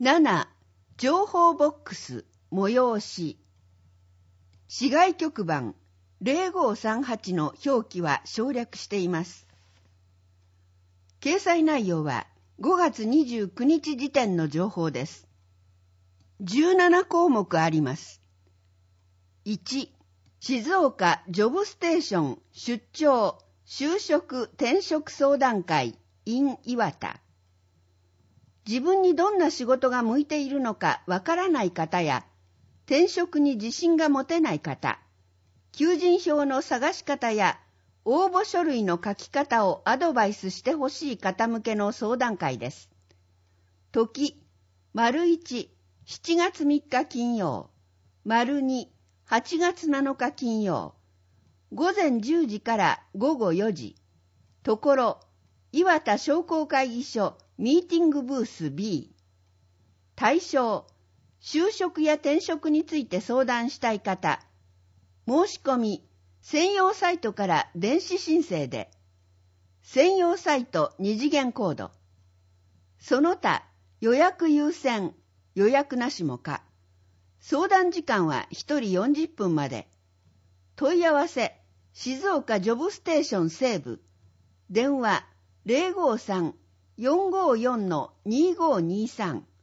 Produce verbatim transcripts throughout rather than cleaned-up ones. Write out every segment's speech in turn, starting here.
なな. 情報ボックス催し。市外局番 ゼロごさんはち の表記は省略しています。掲載内容はごがつにじゅうくにち時点の情報です。じゅうななこうもくあります。いち. 静岡ジョブステーション出張就職転職相談会 in 岩田。自分にどんな仕事が向いているのかわからない方や、転職に自信が持てない方、求人票の探し方や応募書類の書き方をアドバイスしてほしい方向けの相談会です。時、丸いち、しちがつみっか金曜、丸に、はちがつなのか金曜、午前じゅうじから午後よじ、ところ、岩田商工会議所ミーティングブース B。対象、就職や転職について相談したい方、申し込み、専用サイトから電子申請で、専用サイト二次元コード、その他予約優先、予約なしも可。相談時間はひとりよんじゅっぷんまで。問い合わせ、静岡ジョブステーション西部、電話 ゼロごさん よんごよん にごにさん。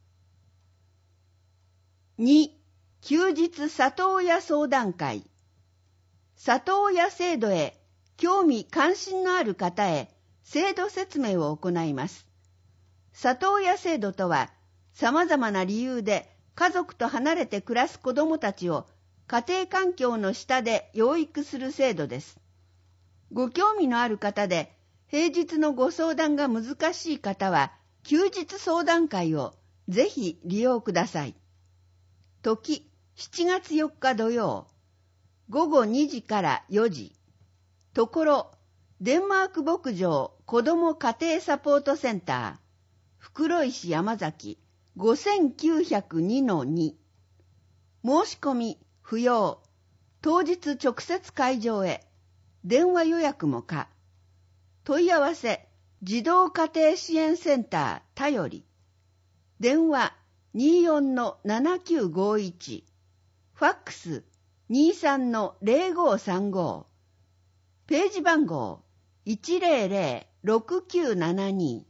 に. 休日里親相談会。里親制度へ興味関心のある方へ制度説明を行います。里親制度とは、様々な理由で家族と離れて暮らす子どもたちを家庭環境の下で養育する制度です。ご興味のある方で、平日のご相談が難しい方は、休日相談会をぜひ利用ください。時、しちがつよっか土曜、ごごにじからよじ。ところ、デンマーク牧場子ども家庭サポートセンター、袋井市山崎 ごせんきゅうひゃくにのに。申し込み不要。当日直接会場へ。電話予約も可。問い合わせ、児童家庭支援センターたより。電話 にじゅうよんのななきゅうごいち。ファックス にじゅうさんのゼロごさんご。ページ番号 いちゼロゼロろくきゅうななに。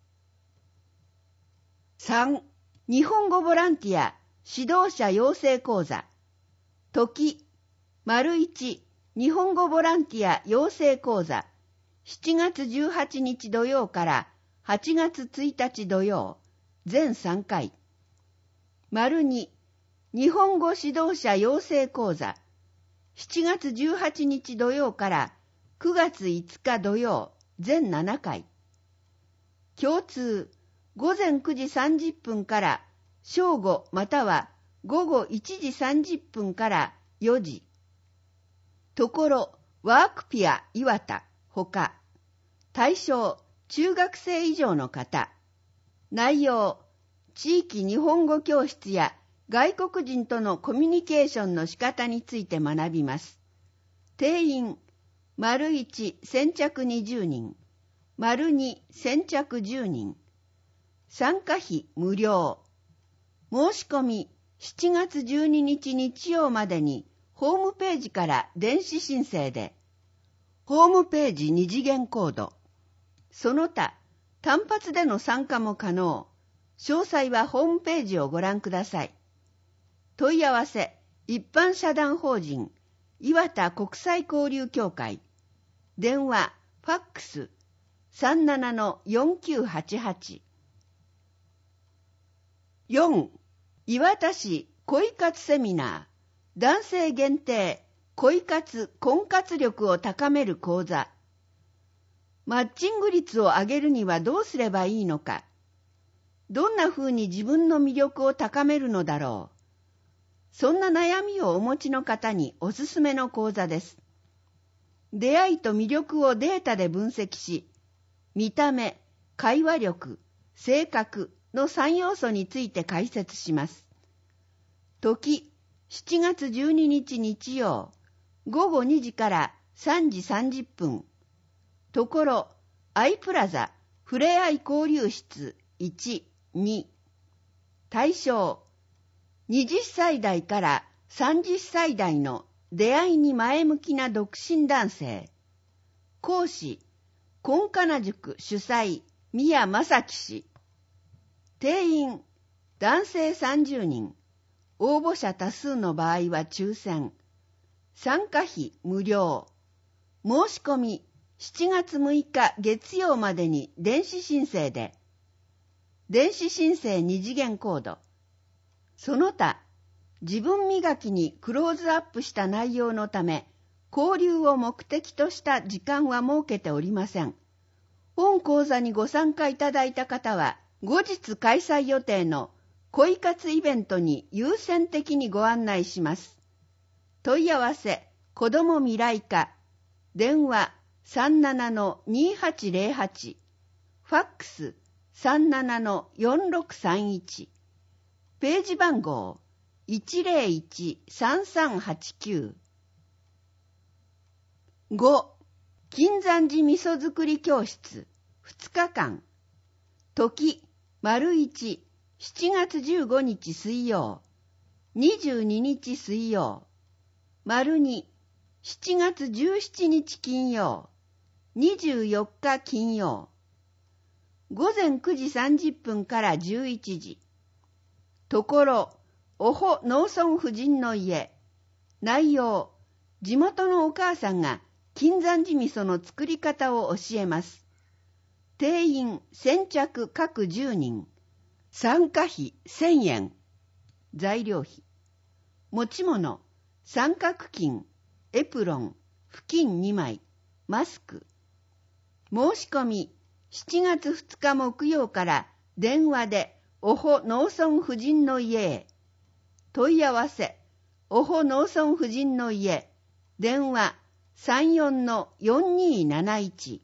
さん. 日本語ボランティア指導者養成講座。時、丸いち、日本語ボランティア養成講座。しちがつじゅうはちにち土曜からはちがつついたち土曜、全さんかい。丸に、日本語指導者養成講座。しちがつじゅうはちにち土曜からくがついつか土曜、全ななかい。共通、ごぜんくじさんじゅっぷんから正午またはごごいちじさんじゅっぷんからよじ。ところ、ワークピア岩田ほか。対象、中学生以上の方。内容、地域日本語教室や外国人とのコミュニケーションの仕方について学びます。定員、丸いち、先着にじゅうにん。丸に、先着じゅうにん。参加費無料。申し込みしちがつじゅうににち日曜までにホームページから電子申請で、ホームページ二次元コード。その他、単発での参加も可能。詳細はホームページをご覧ください。問い合わせ、一般社団法人、岩田国際交流協会。電話、ファックス、さんじゅうななのよんきゅうはちはち。よん. 岩田市恋活セミナー、男性限定、恋活・婚活力を高める講座。マッチング率を上げるにはどうすればいいのか。どんなふうに自分の魅力を高めるのだろう。そんな悩みをお持ちの方におすすめの講座です。出会いと魅力をデータで分析し、見た目、会話力、性格のさんようそについて解説します。時、しちがつじゅうににち日曜、ごごにじからさんじさんじゅっぷん。ところ、アイプラザ、ふれあい交流室いち、に。 対象、はたち代からさんじゅっさい代の出会いに前向きな独身男性。講師、金華名塾主催、宮正樹氏。定員、男性さんじゅうにん。応募者多数の場合は抽選。参加費無料。申し込み、しちがつむいか月曜までに電子申請で。電子申請二次元コード。その他、自分磨きにクローズアップした内容のため、交流を目的とした時間は設けておりません。本講座にご参加いただいた方は、後日開催予定の恋活イベントに優先的にご案内します。問い合わせ、子ども未来課、電話 さんななのにはちゼロはち、ファックス さんななのよんろくさんいち、ページ番号 いちゼロいちさんさんはちきゅう。ご. 金山寺味噌作り教室ふつかかん。時、丸いち、しちがつじゅうごにち水曜、にじゅうににち水曜、丸に、しちがつじゅうしちにち金曜、にじゅうよっか金曜。午前くじさんじゅっぷんからじゅういちじ。ところ、おほ農村婦人の家。内容、地元のお母さんが金山寺味噌の作り方を教えます。定員先着各じゅうにん。参加費せんえん。材料費。持ち物、三角巾、エプロン、布巾にまい、マスク。申し込み、しちがつふつか木曜から電話でおほ農村婦人の家へ。問い合わせ、おほ農村婦人の家、電話 さんよんのよんにーなないち。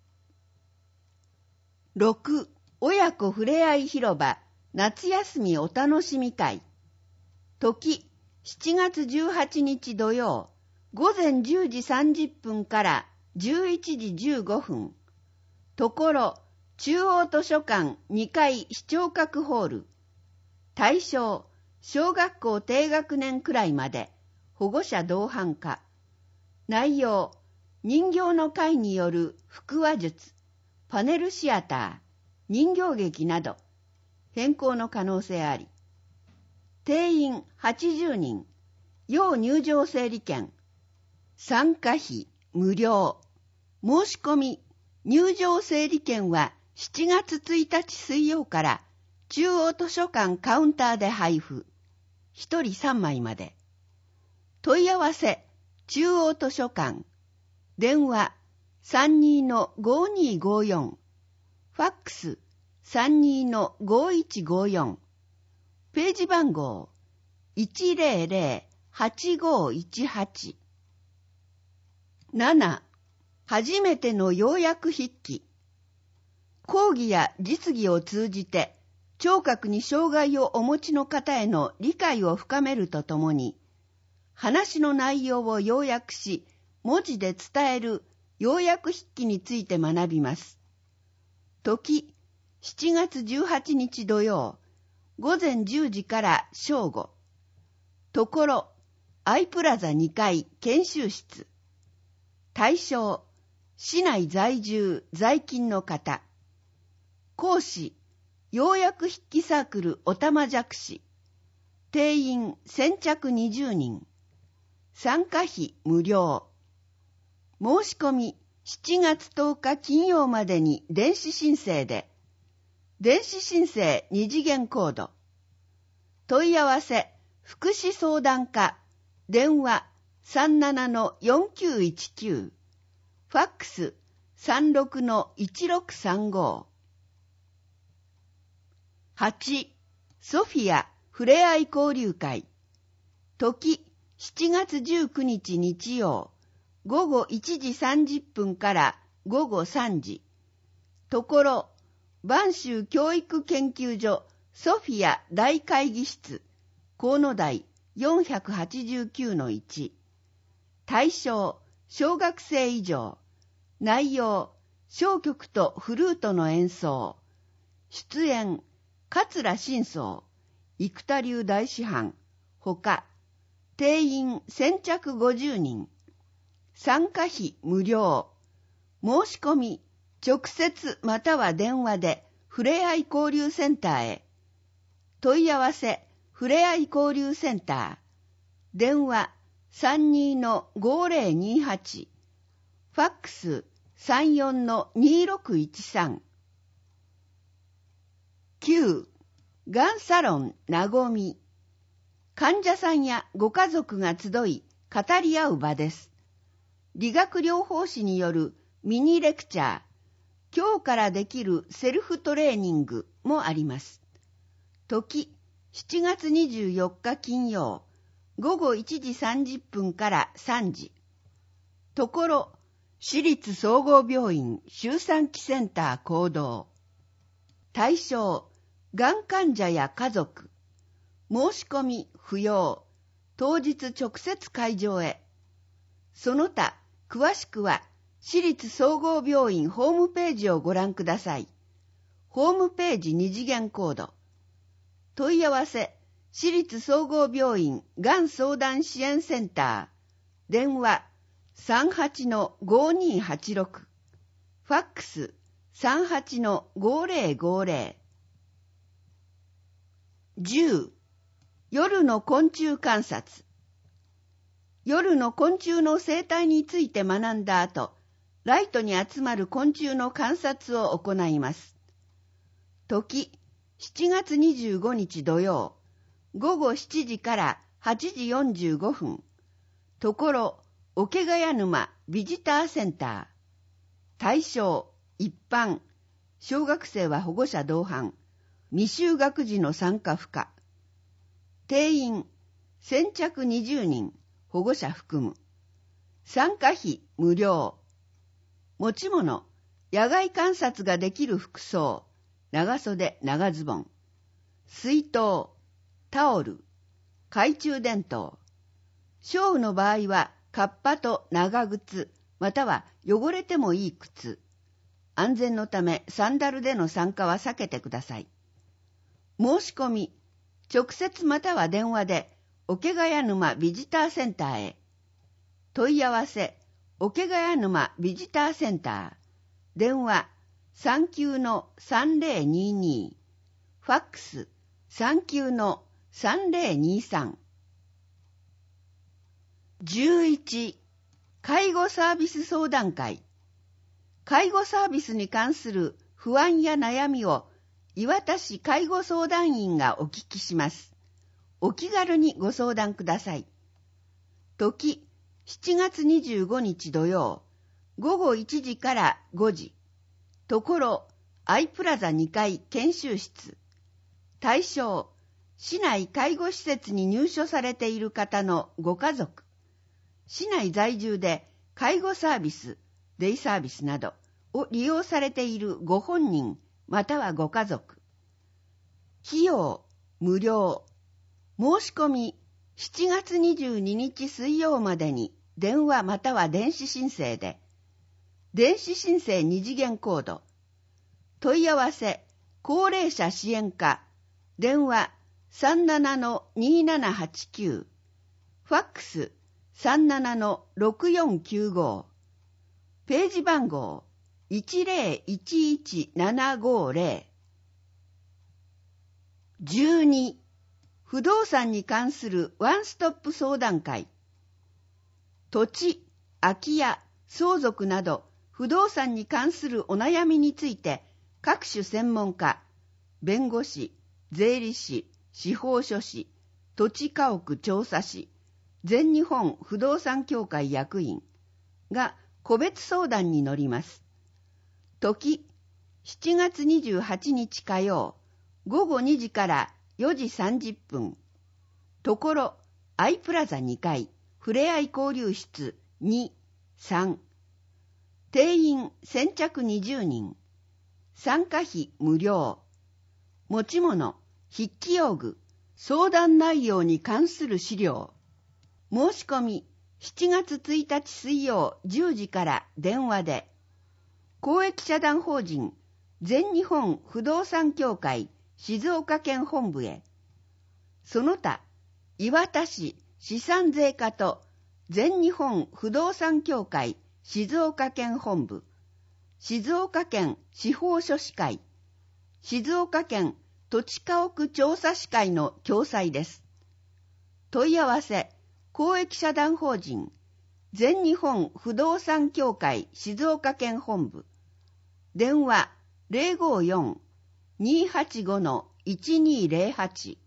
ろく. 親子ふれあい広場夏休みお楽しみ会。時、しちがつじゅうはちにち土曜、午前じゅうじさんじゅっぷんからじゅういちじじゅうごふん。ところ、中央図書館にかい視聴覚ホール。対象、小学校低学年くらいまで、保護者同伴化。内容、人形の会による腹話術、パネルシアター、人形劇など、変更の可能性あり。定員はちじゅうにん、要入場整理券。参加費無料。申し込み、入場整理券はしちがつついたち水曜から中央図書館カウンターで配布。ひとりさんまいまで。問い合わせ、中央図書館。電話 さんにーのごにーごよん。ファックス さんにーのごいちごよん。ページ番号 いちゼロゼロはちごいちはち。なな. 初めての要約筆記。講義や実技を通じて聴覚に障害をお持ちの方への理解を深めるとともに、話の内容を要約し文字で伝える要約筆記について学びます。時、しちがつじゅうはちにち土曜、午前じゅうじから正午。ところ、アイプラザにかい研修室。対象、市内在住在勤の方。講師、要約筆記サークルおたまじゃくし。定員先着にじゅうにん。参加費無料。申し込みしちがつとおか金曜までに電子申請で、電子申請二次元コード。問い合わせ、福祉相談課、電話 さんななのよんきゅういちきゅう、ファックス さんろくのいちろくさんご。はち. ソフィアふれあい交流会。時、しちがつじゅうくにち日曜、午後いちじさんじゅっぷんから午後さんじ。ところ、播州教育研究所ソフィア大会議室、河野台 よんはちきゅうのいち。対象、小学生以上。内容、箫曲とフルートの演奏。出演、桂新宗、 生田流大師範、ほか、定員先着ごじゅうにん。参加費無料。申し込み、直接または電話で、ふれあい交流センターへ。問い合わせ、ふれあい交流センター。電話 さんじゅうにのごーぜろにはち。ファックス さんじゅうよんのにーろくいちさん。きゅう. がんサロンなごみ。患者さんやご家族が集い語り合う場です。理学療法士によるミニレクチャー、今日からできるセルフトレーニングもあります。時、しちがつにじゅうよっか金曜、ごごいちじさんじゅっぷんからさんじ。ところ、私立総合病院周産期センター講堂。対象、がん患者や家族。申し込み不要。当日直接会場へ。その他、詳しくは、私立総合病院ホームページをご覧ください。ホームページ二次元コード。問い合わせ、私立総合病院がん相談支援センター。電話 さんはちのごーにーはちろく。ファックス さんはちのごーぜろごーぜろ。じゅう. 夜の昆虫観察。夜の昆虫の生態について学んだ後、ライトに集まる昆虫の観察を行います。時、しちがつにじゅうごにち土曜、ごごしちじからはちじよんじゅうごふん。ところ、桶ヶ谷沼ビジターセンター。対象、一般。小学生は保護者同伴。未就学児の参加不可。定員、先着にじゅうにん。保護者含む。参加費無料。持ち物、野外観察ができる服装、長袖長ズボン、水筒、タオル、懐中電灯。小雨の場合はカッパと長靴、または汚れてもいい靴。安全のためサンダルでの参加は避けてください。申し込み、直接または電話で桶ヶ谷沼ビジターセンターへ。問い合わせ、桶ヶ谷沼ビジターセンター。電話 さんきゅうのさんぜろにに。ファックス さんきゅうのさんぜろにさん。じゅういち. 介護サービス相談会。介護サービスに関する不安や悩みを磐田市介護相談員がお聞きします。お気軽にご相談ください。時、しちがつにじゅうごにち土曜、ごごいちじからごじ。ところ、アイプラザにかい研修室。対象、市内介護施設に入所されている方のご家族。市内在住で介護サービス、デイサービスなどを利用されているご本人またはご家族。費用、無料。申し込み、しちがつにじゅうににち水曜までに電話または電子申請で、電子申請二次元コード。問い合わせ、高齢者支援課。電話 さんななのにーななはちきゅう。ファックス さんななのろくよんきゅうご。ページ番号 いちぜろいちいちななごぜろ。じゅうに. 不動産に関するワンストップ相談会。土地、空き家、相続など不動産に関するお悩みについて各種専門家、弁護士、税理士、司法書士、土地家屋調査士、全日本不動産協会役員が個別相談に乗ります。時、しちがつにじゅうはちにち火曜、ごごにじからよじさんじゅっぷん。ところ、アイプラザにかい、ふれあい交流室に、さん。定員先着にじゅうにん。参加費無料。持ち物、筆記用具、相談内容に関する資料。申し込み、しちがつついたち水曜じゅうじから電話で、公益社団法人全日本不動産協会静岡県本部へ。 その他、磐田市資産税課と全日本不動産協会静岡県本部、静岡県司法書士会、静岡県土地家屋調査士会の共催です。問い合わせ、公益社団法人全日本不動産協会静岡県本部、電話 ゼロごーよん にーはちご いちにーゼロはち。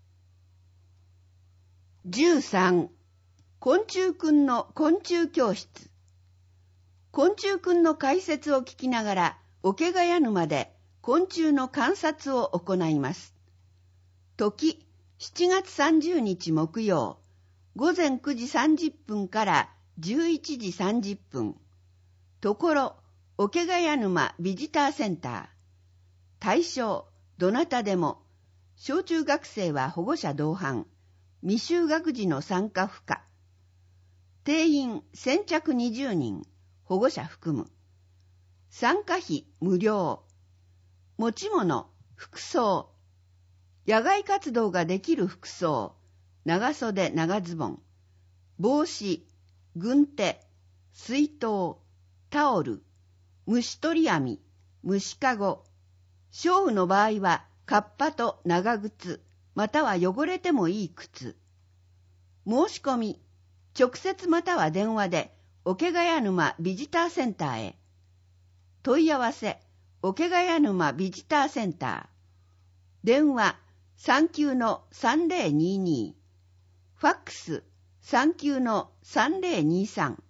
じゅうさん、昆虫くんの昆虫教室。昆虫くんの解説を聞きながら、桶ヶ谷沼で昆虫の観察を行います。時、しちがつさんじゅうにち木曜、午前くじさんじゅっぷんからじゅういちじさんじゅっぷん。ところ、桶ヶ谷沼ビジターセンター。対象、どなたでも。小中学生は保護者同伴。未就学児の参加不可。定員先着にじゅうにん。保護者含む。参加費無料。持ち物、服装。野外活動ができる服装。長袖長ズボン。帽子、軍手、水筒、タオル、虫取り網、虫かご。少雨の場合は、カッパと長靴、または汚れてもいい靴。申し込み、直接または電話で、桶ヶ谷沼ビジターセンターへ。問い合わせ、桶ヶ谷沼ビジターセンター。電話 さんきゅうのさんぜろにに。ファックス さんきゅうのさんぜろにさん。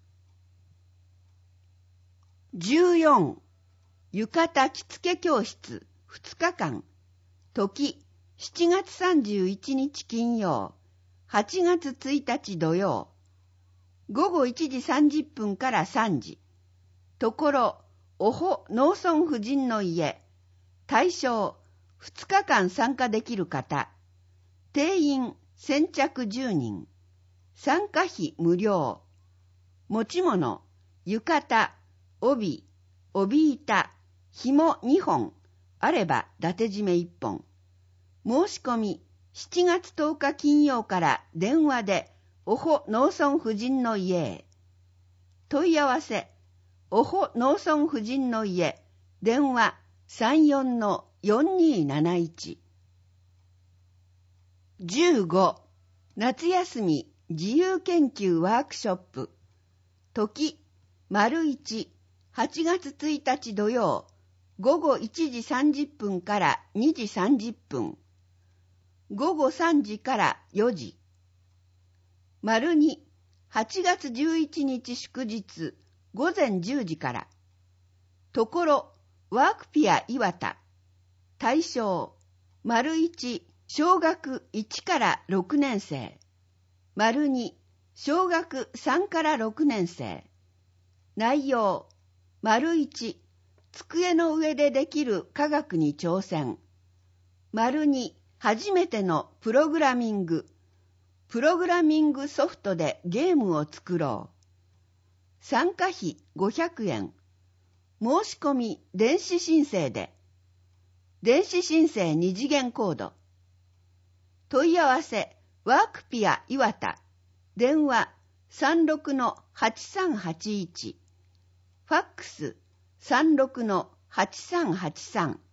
じゅうよん、浴衣着付け教室ふつかかん。時、しちがつさんじゅういちにち金曜、はちがつついたち土曜。午後いちじさんじゅっぷんからさんじ。ところ、おほ農村婦人の家。対象、ふつかかん参加できる方。定員先着じゅうにん。参加費無料。持ち物、浴衣、帯、帯板、紐にほん。あれば伊達締めいっぽん。申し込み、しちがつとおか金曜から電話で、おほ農村婦人の家へ。問い合わせ、おほ農村婦人の家、電話 さんよんのよんにーなないち。じゅうご、夏休み自由研究ワークショップ。時、丸いち、はちがつついたち土曜、午後いちじさんじゅっぷんからにじさんじゅっぷん。午後さんじからよじ。丸に、はちがつじゅういちにち祝日、午前じゅうじから。ところ、ワークピア岩田。対象、丸いち、小学いちからろくねん生。丸に、小学さんからろくねん生。内容、丸いち、机の上でできる科学に挑戦。丸に、初めてのプログラミング。プログラミングソフトでゲームを作ろう。参加費ごひゃくえん。申し込み電子申請で。電子申請二次元コード。問い合わせ、ワークピア岩田。電話 さんろくのはちさんはちいち。ファックス さんろくのはちさんはちさん。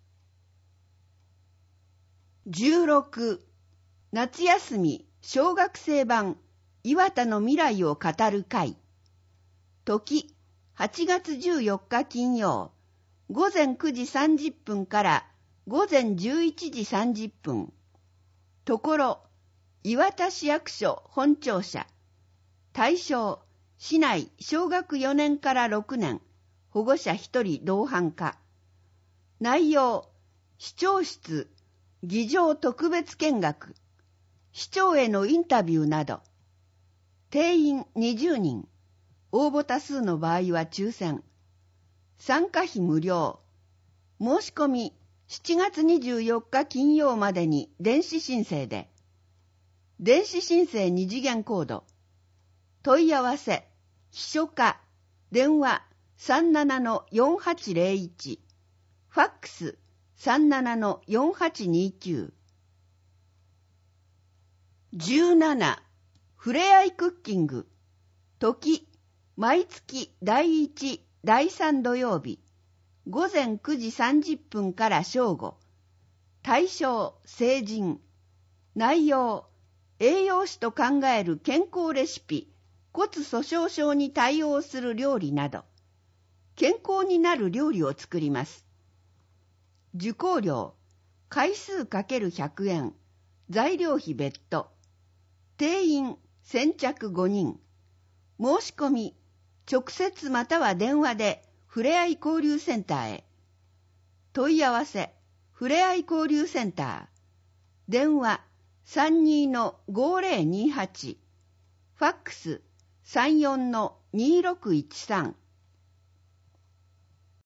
じゅうろく、夏休み小学生版岩田の未来を語る会。時、はちがつじゅうよっか金曜、午前くじさんじゅっぷんから午前じゅういちじさんじゅっぷん。ところ、岩田市役所本庁舎。対象、市内小学よねんからろくねん、保護者ひとり同伴可。内容、市長室、議場特別見学、市長へのインタビューなど。定員にじゅうにん。応募多数の場合は抽選。参加費無料。申し込みしちがつにじゅうよっか金曜までに電子申請で。電子申請二次元コード。問い合わせ、秘書課、電話 さんななのよんはちゼロいち。ファックス さんななのよんはちにきゅう。 じゅうなな、ふれあいクッキング。時、毎月だいいち、だいさん土曜日、ごぜんくじさんじゅっぷんから正午。対象、成人。内容、栄養士と考える健康レシピ、骨粗鬆症に対応する料理など、健康になる料理を作ります。受講料、回数 ×ひゃく 円、材料費別途。定員、先着ごにん。申し込み、直接または電話でふれあい交流センターへ。問い合わせ、ふれあい交流センター。電話 さんじゅうにのごぜろにはち。ファックス さんじゅうよんのにろくいちさん。